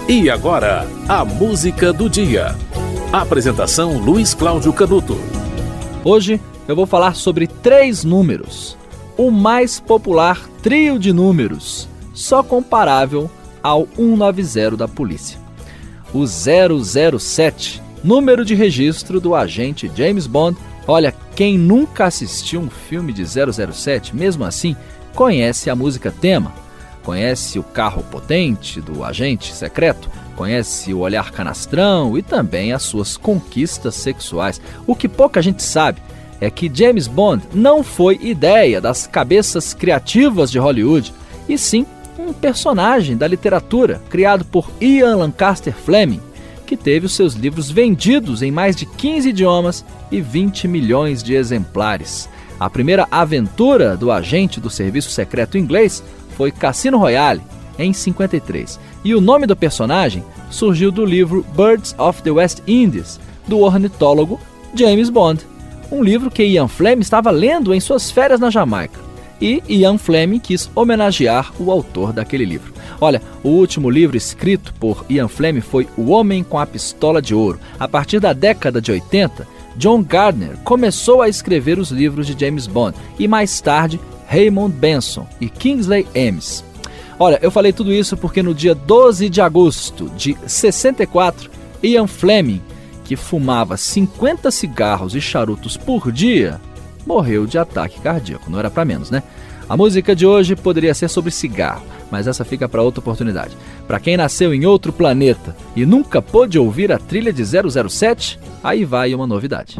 E agora, a música do dia. Apresentação Luiz Cláudio Canuto. Hoje eu vou falar sobre 3 números. O mais popular trio de números, só comparável ao 190 da polícia. O 007, número de registro do agente James Bond. Olha, quem nunca assistiu um filme de 007, mesmo assim, conhece a música tema. Conhece o carro potente do agente secreto, conhece o olhar canastrão e também as suas conquistas sexuais. O que pouca gente sabe é que James Bond não foi ideia das cabeças criativas de Hollywood, e sim um personagem da literatura criado por Ian Lancaster Fleming, que teve os seus livros vendidos em mais de 15 idiomas e 20 milhões de exemplares. A primeira aventura do agente do serviço secreto inglês foi Cassino Royale, em 53. E o nome do personagem surgiu do livro Birds of the West Indies, do ornitólogo James Bond. Um livro que Ian Fleming estava lendo em suas férias na Jamaica. E Ian Fleming quis homenagear o autor daquele livro. Olha, o último livro escrito por Ian Fleming foi O Homem com a Pistola de Ouro. A partir da década de 80, John Gardner começou a escrever os livros de James Bond e mais tarde Raymond Benson e Kingsley Amis. Olha, eu falei tudo isso porque no dia 12 de agosto de 64, Ian Fleming, que fumava 50 cigarros e charutos por dia, morreu de ataque cardíaco. Não era para menos, né? A música de hoje poderia ser sobre cigarro, mas essa fica para outra oportunidade. Para quem nasceu em outro planeta e nunca pôde ouvir a trilha de 007, aí vai uma novidade.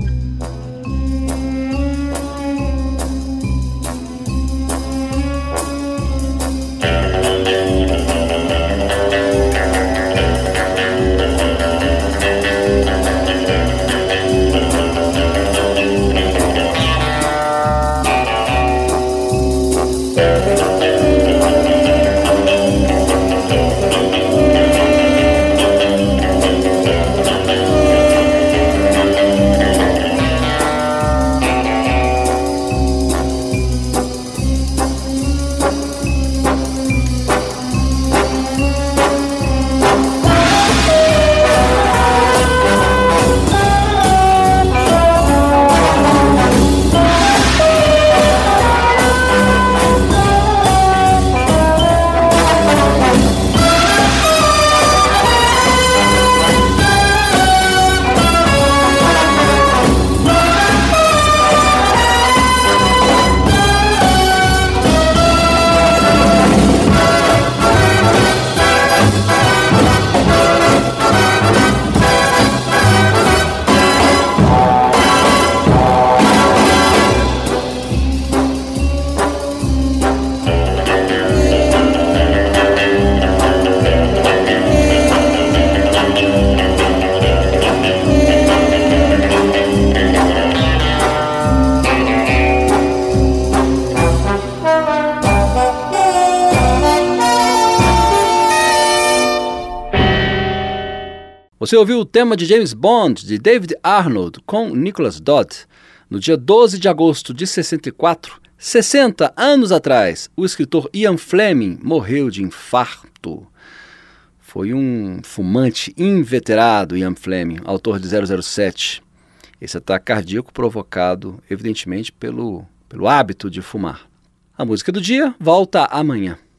Você ouviu o tema de James Bond, de David Arnold, com Nicholas Dodd. No dia 12 de agosto de 64, 60 anos atrás, o escritor Ian Fleming morreu de infarto. Foi um fumante inveterado, Ian Fleming, autor de 007. Esse ataque cardíaco provocado, evidentemente, pelo hábito de fumar. A música do dia volta amanhã.